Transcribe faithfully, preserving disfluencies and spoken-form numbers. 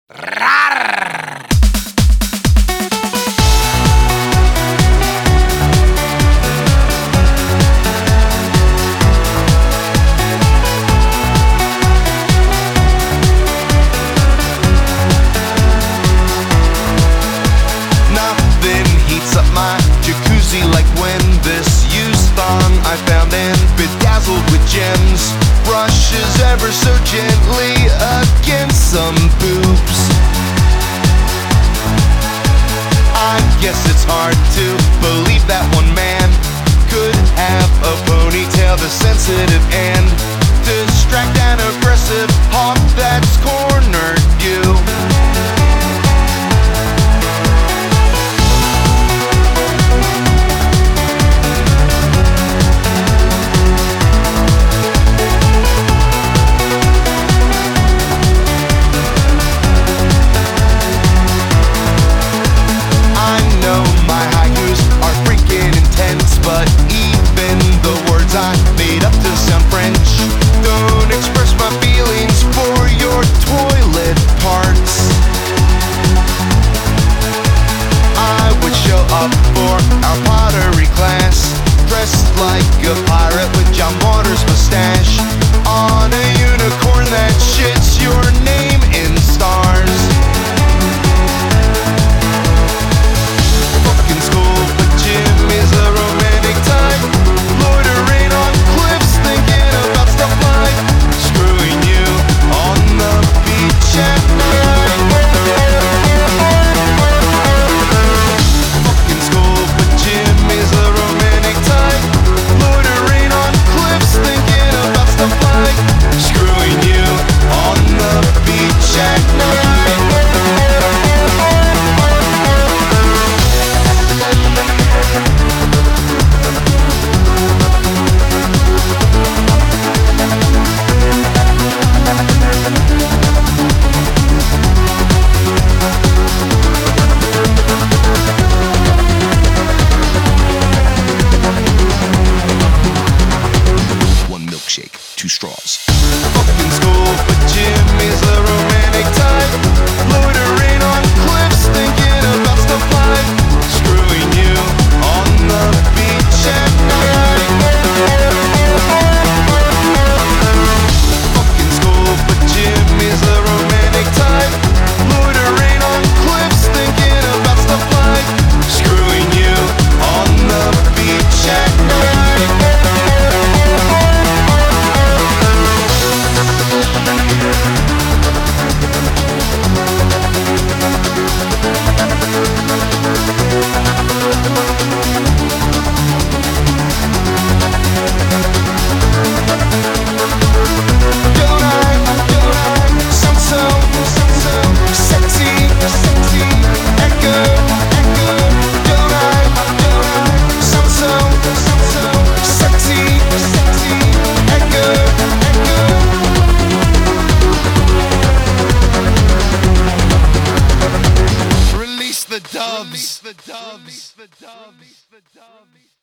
Nothing heats up my jacuzzi like when this used thong I found and bedazzled with gems brushes ever so gently against some boobs. I guess it's hard to believe that one man could have a ponytail that's sensitive and distract an aggressive hawk that's cornered you. But even the words I made up to sound French don't express my feelings for your toilet parts. I would show up for our pottery class dressed like a pirate with John Waters' mustache on a unicorn that shits your name in stars. Fucking school, but Jim is a romantic type, loitering on cliffs thinking about stuff like screwing you on the beach at night. Fucking school, but Jim is a romantic type, loitering on cliffs thinking about stuff like screwing you on the beach at night. Two straws. Fucking school, but Jim is a romantic type, loitering on cliffs thinking about stuff like screwing you on the beach at night. Fucking school, but Jim is a romantic type, loitering on cliffs thinking about stuff like screwing you on the beach at night. The doves, the doves, the doves, the doves.